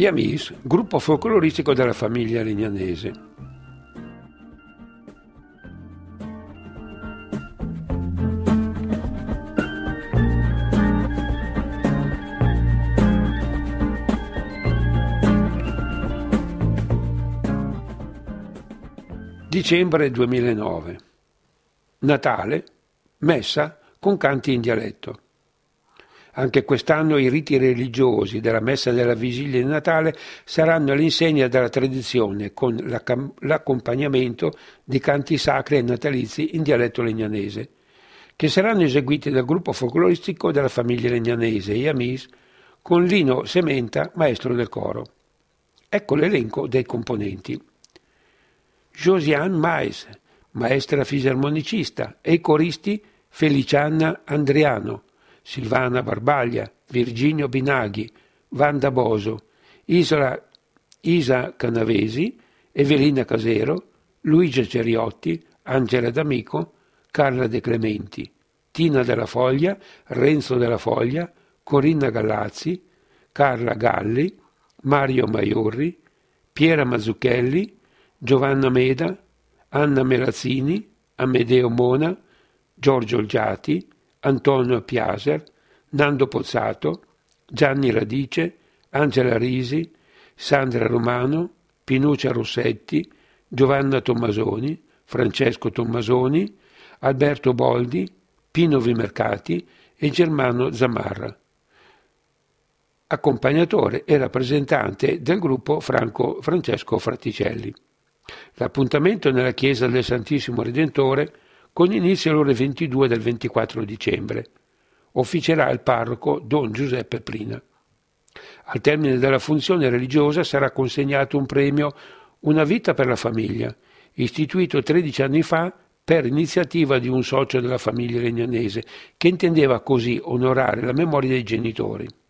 Gli Amis, gruppo folcloristico della famiglia Legnanese. Dicembre 2009. Natale, messa con canti in dialetto. Anche quest'anno i riti religiosi della messa della vigilia di Natale saranno all'insegna della tradizione, con l'accompagnamento di canti sacri e natalizi in dialetto legnanese, che saranno eseguiti dal gruppo folcloristico della famiglia legnanese, gli Amis, con Lino Sementa, maestro del coro. Ecco l'elenco dei componenti. Josiane Mais, maestra fisarmonicista, e i coristi Feliciana Andriano, Silvana Barbaglia, Virginio Binaghi, Vanda Boso, Isa Canavesi, Evelina Casero, Luigia Ceriotti, Angela D'Amico, Carla De Clementi, Tina Della Foglia, Renzo Della Foglia, Corinna Gallazzi, Carla Galli, Mario Maiorri, Piera Mazzucchelli, Giovanna Meda, Anna Melazzini, Amedeo Mona, Giorgio Olgiati, Antonio Piaser, Nando Pozzato, Gianni Radice, Angela Risi, Sandra Romano, Pinuccia Rossetti, Giovanna Tommasoni, Francesco Tommasoni, Alberto Boldi, Pino Vimercati e Germano Zamarra. Accompagnatore e rappresentante del gruppo Francesco Fratticelli. L'appuntamento è nella chiesa del Santissimo Redentore con inizio alle ore 22 del 24 dicembre. Officerà il parroco Don Giuseppe Prina. Al termine della funzione religiosa sarà consegnato un premio Una vita per la famiglia, istituito 13 anni fa per iniziativa di un socio della famiglia legnanese che intendeva così onorare la memoria dei genitori.